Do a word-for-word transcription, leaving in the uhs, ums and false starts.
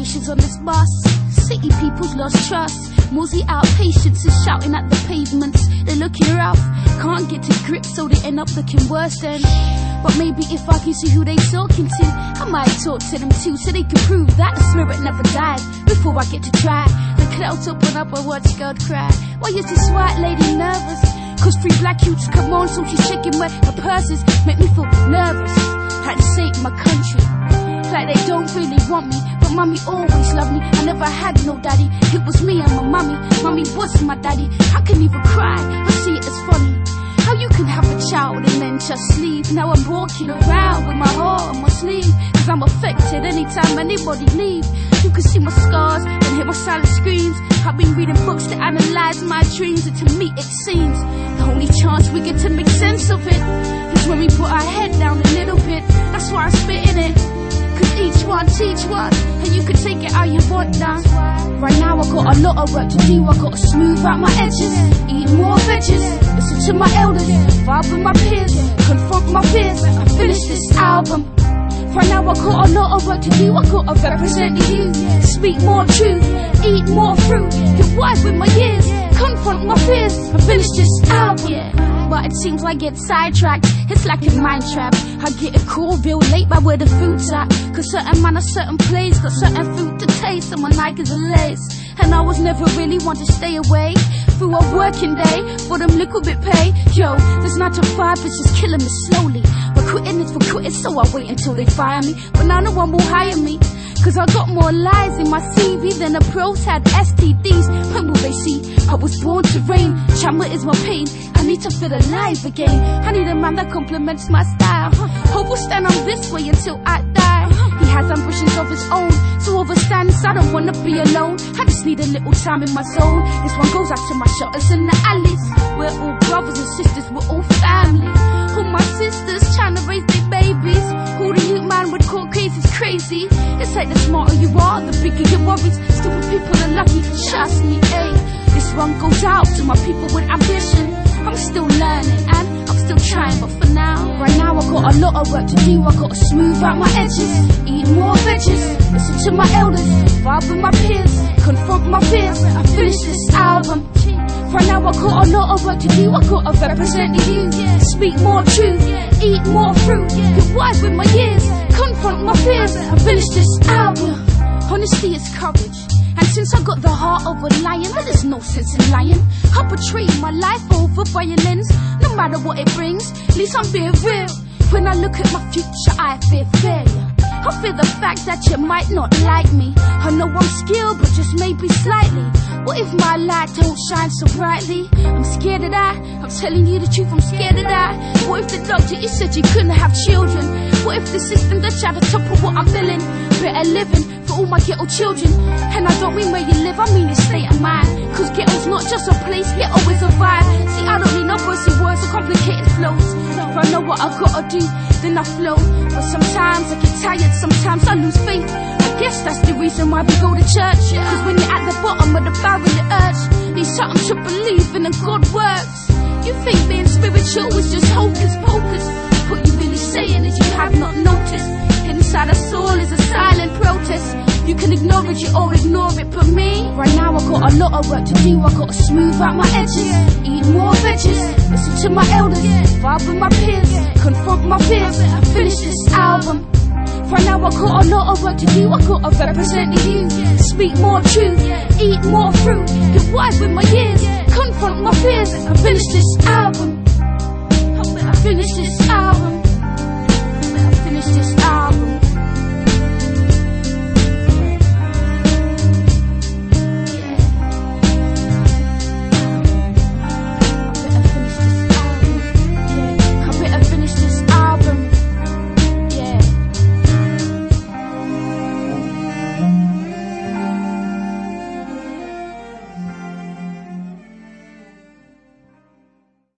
generations on this bus. City people's lost trust. Mosey out patience is shouting at the pavements. They're looking rough, can't get to grips, so they end up looking worse then. But maybe if I can see who they talking to, I might talk to them too, so they can prove that the spirit never died before I get to try. The clouds open up and watch God cry. Why is this white lady nervous? Cause three black youths come on, so she's shaking my her purses, make me feel nervous. Had to save my country, like they don't really want me, but mommy always loved me. I never had no daddy, it was me and my mommy. Mommy was my daddy. I can even cry, I see it as funny how you can have a child and then just leave. Now I'm walking around with my heart on my sleeve, cause I'm affected anytime anybody leave. You can see my scars and hear my silent screams. I've been reading books to analyze my dreams, and to me it seems the only chance we get to make sense of it is when we put our head down a little bit. That's why I'm spitting it, cause each one teach one, and you can take it how you want now. Right now I got a lot of work to do. I gotta smooth out my edges, eat more veggies, listen to my elders, vibe with my peers, confront my fears, and finish this album. Right now I got a lot of work to do. I gotta represent you, speak more truth, eat more fruit, get wise with my years, confront my fears, and finish this album. Yeah. But it seems I get sidetracked, it's like a mind trap. I get a call real late by where the food's at, cause certain man a certain place got certain food to taste, and my night is a lace. And I was never really one to stay away through a working day for them little bit pay. Yo, this nine to five is just killing me slowly, but quitting is for quitting, so I wait until they fire me. But now no one will hire me, cause I got more lies in my C V than the pros had S T Ds. When will they see I was born to reign? Trauma is my pain, I need to feel alive again. I need a man that complements my style. Hope will stand on this way until I die. He has ambitions of his own, so overstands, I don't wanna be alone. I just need a little time in my zone. This one goes out to my shutters in the alleys. We're all brothers and sisters, we're all family. All my sisters trying to raise their babies. Who the youth man would call crazy is crazy. It's like the smarter you are, the bigger your worries. Stupid people are lucky, trust me, ayy. This one goes out to my people with ambition. I'm still learning and I'm still trying, but for now, right now I got a lot of work to do. I gotta smooth out my edges, eat more veggies, listen to my elders, vibe with my peers, confront my fears, and finish this album. Right now I got a lot of work to do. I gotta represent you, speak more truth, eat more fruit, get wise with my years, confront my fears, and finish this album. Honesty is courage, and since I got the heart of a lion, well, there's no sense in lying. I portray my life over violence, no matter what it brings, at least I'm being real. When I look at my future, I fear failure. I fear the fact that you might not like me. I know I'm skilled, but just maybe slightly. What if my light don't shine so brightly? I'm scared of that, I'm telling you the truth, I'm scared of that. What if the doctor, you said you couldn't have children? What if the system that tried to topple what I'm feeling? Better living for all my ghetto children. And I don't mean where you live, I mean your state of mind. Cause ghetto's not just a place, ghetto is a vibe. See, I don't need no bursty words or complicated flows. If I know what I gotta do, then I flow. But sometimes I get tired, sometimes I lose faith. I guess that's the reason why we go to church. Cause when you're at the bottom of the barrel, the urge needs something to believe in, and God works. You think being spiritual is just hocus pocus. What you really saying is you have not noticed. Inside our soul is a silent protest. You can ignore it, you all ignore it, but me, right now I got a lot of work to do. I gotta smooth out my edges, eat more veggies, listen to my elders, vibe with my peers, confront my fears, and finish this album. Right now I got a lot of work to do. I gotta represent you, speak more truth, eat more fruit, get wise with my years, confront my fears, and finish this album.